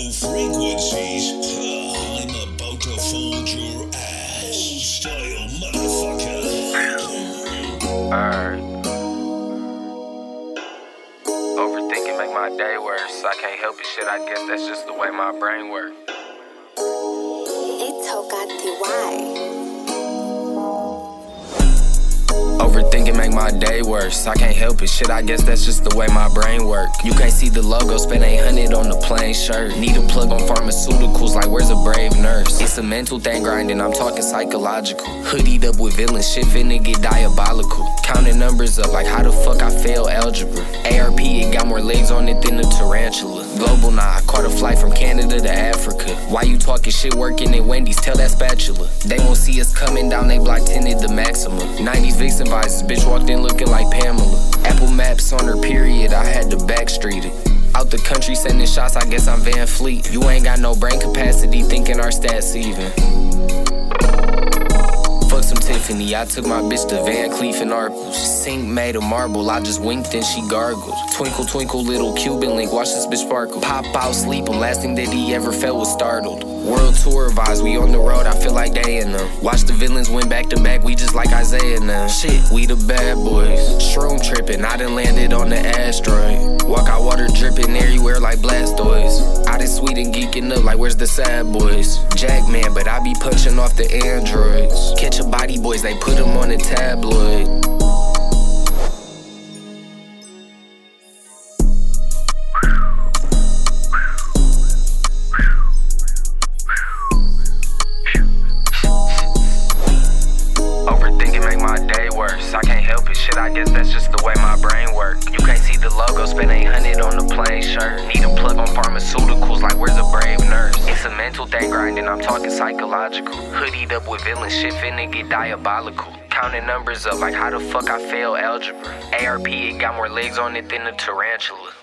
low frequencies. I'm about to fold your ass. Style, motherfucker. Alright. Overthinking make my day worse. I can't help it, shit. I guess that's just the way my brain works. Overthinking make my day worse. I can't help it, shit. I guess that's just the way my brain work. You can't see the logo, spend 800 on the plain shirt. Need a plug on pharmaceuticals, like where's a brave nurse? It's a mental thing grinding, I'm talking psychological. Hoodied up with villains, shit finna get diabolical. Counting numbers up like how the fuck I fail algebra. ARP, it got more legs on it than a tarantula. Global, nah, I caught a flight from Canada to Africa. Why you talking shit working at Wendy's? Tell that spatula. They won't see us coming down, they block tinted the maximum. 90s Vixen visors, bitch walked in looking like Pamela. Apple Maps on her period, I had to backstreet it. Out the country sending shots, I guess I'm Van Fleet. You ain't got no brain capacity, thinking our stats even. Fuck some Tiffany, I took my bitch to Van Cleef and Arpels. Sink made of marble, I just winked and she gargled. Twinkle, twinkle, little Cuban link, watch this bitch sparkle. Pop out, sleep him, last thing that he ever felt was startled. World tour vibes, we on the road, I feel like they in them. Watch the villains win back to back, we just like Isaiah now. Shit, we the bad boys. Shroom tripping, I done landed on the asteroid. Walk out water dripping everywhere like Blastoise. I done sweet and geeking up like where's the sad boys? Jackman, but I be punching off the androids. Catch a body boys, they put them on the tabloid. I can't help it, shit, I guess that's just the way my brain work. You can't see the logo, spend 800 on the plain shirt. Need a plug on pharmaceuticals, like where's a brave nurse? It's a mental thing grinding, I'm talking psychological. Hoodied up with villains, shit finna get diabolical. Counting numbers up like how the fuck I fail algebra. ARP, it got more legs on it than a tarantula.